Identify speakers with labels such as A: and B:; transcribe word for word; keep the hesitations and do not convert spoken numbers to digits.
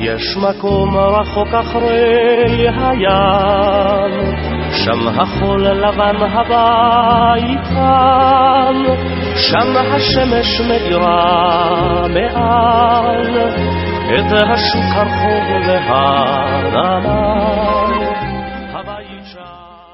A: יש מקום רחוק אחרי הים, שם החול לבן הבית חם, שם השמש מדירה מעל את השוק הרחוב והנמל.